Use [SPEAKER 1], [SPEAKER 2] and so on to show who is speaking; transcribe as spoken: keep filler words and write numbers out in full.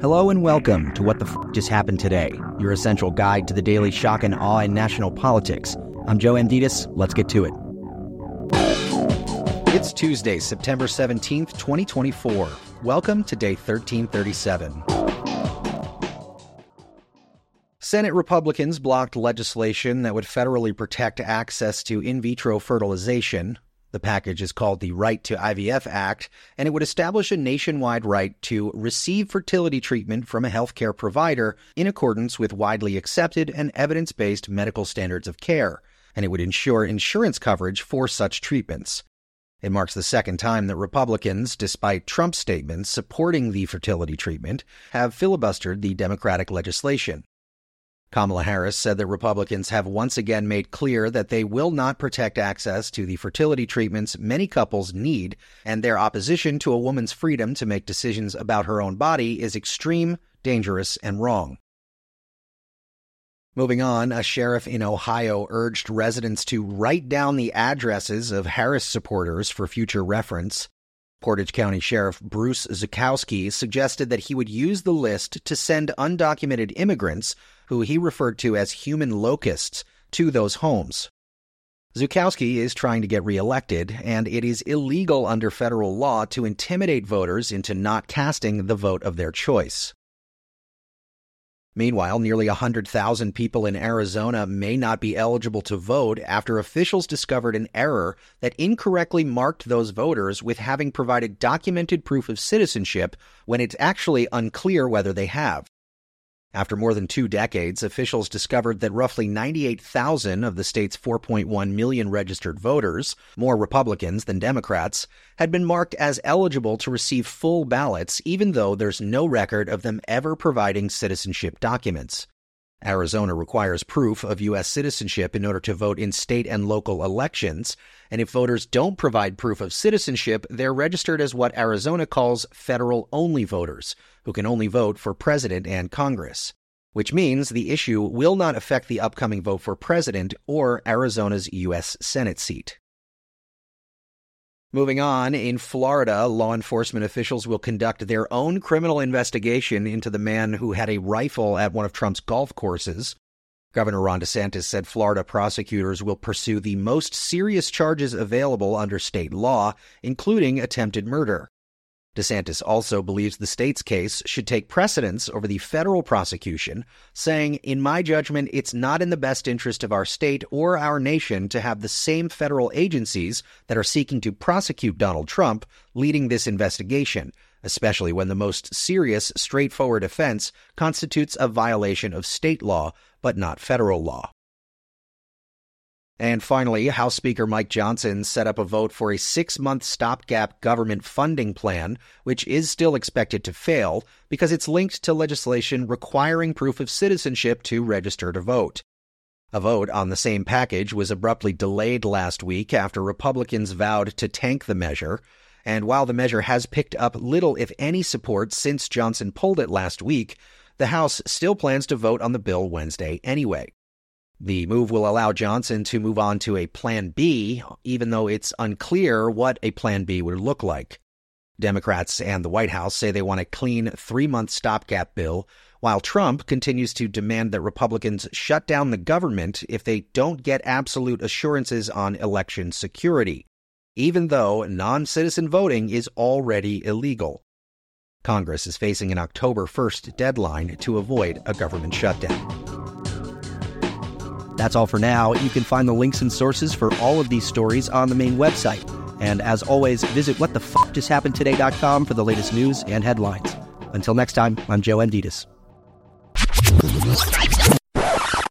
[SPEAKER 1] Hello and welcome to What the F*** Just Happened Today, your essential guide to the daily shock and awe in national politics. I'm Joe Amditis. Let's get to it. It's Tuesday, September seventeenth, twenty twenty-four. Welcome to day thirteen thirty-seven. Senate Republicans blocked legislation that would federally protect access to in vitro fertilization. The package is called the Right to I V F Act, and it would establish a nationwide right to receive fertility treatment from a healthcare provider in accordance with widely accepted and evidence-based medical standards of care, and it would ensure insurance coverage for such treatments. It marks the second time that Republicans, despite Trump's statements supporting the fertility treatment, have filibustered the Democratic legislation. Kamala Harris said that Republicans have once again made clear that they will not protect access to the fertility treatments many couples need, and their opposition to a woman's freedom to make decisions about her own body is extreme, dangerous, and wrong. Moving on, a sheriff in Ohio urged residents to write down the addresses of Harris supporters for future reference. Portage County Sheriff Bruce Zukowski suggested that he would use the list to send undocumented immigrants, who he referred to as human locusts, to those homes. Zukowski is trying to get reelected, and it is illegal under federal law to intimidate voters into not casting the vote of their choice. Meanwhile, nearly one hundred thousand people in Arizona may not be eligible to vote after officials discovered an error that incorrectly marked those voters with having provided documented proof of citizenship when it's actually unclear whether they have. After more than two decades, officials discovered that roughly ninety-eight thousand of the state's four point one million registered voters, more Republicans than Democrats, had been marked as eligible to receive full ballots even though there's no record of them ever providing citizenship documents. Arizona requires proof of U S citizenship in order to vote in state and local elections, and if voters don't provide proof of citizenship, they're registered as what Arizona calls federal-only voters, who can only vote for president and Congress, which means the issue will not affect the upcoming vote for president or Arizona's U S Senate seat. Moving on, in Florida, law enforcement officials will conduct their own criminal investigation into the man who had a rifle at one of Trump's golf courses. Governor Ron DeSantis said Florida prosecutors will pursue the most serious charges available under state law, including attempted murder. DeSantis also believes the state's case should take precedence over the federal prosecution, saying, "In my judgment, it's not in the best interest of our state or our nation to have the same federal agencies that are seeking to prosecute Donald Trump leading this investigation, especially when the most serious, straightforward offense constitutes a violation of state law, but not federal law." And finally, House Speaker Mike Johnson set up a vote for a six-month stopgap government funding plan, which is still expected to fail because it's linked to legislation requiring proof of citizenship to register to vote. A vote on the same package was abruptly delayed last week after Republicans vowed to tank the measure, and while the measure has picked up little, if any, support since Johnson pulled it last week, the House still plans to vote on the bill Wednesday anyway. The move will allow Johnson to move on to a Plan B, even though it's unclear what a Plan B would look like. Democrats and the White House say they want a clean three-month stopgap bill, while Trump continues to demand that Republicans shut down the government if they don't get absolute assurances on election security, even though non-citizen voting is already illegal. Congress is facing an October first deadline to avoid a government shutdown. That's all for now. You can find the links and sources for all of these stories on the main website. And as always, visit what the fuck just happened today dot com for the latest news and headlines. Until next time, I'm Joe Amditis.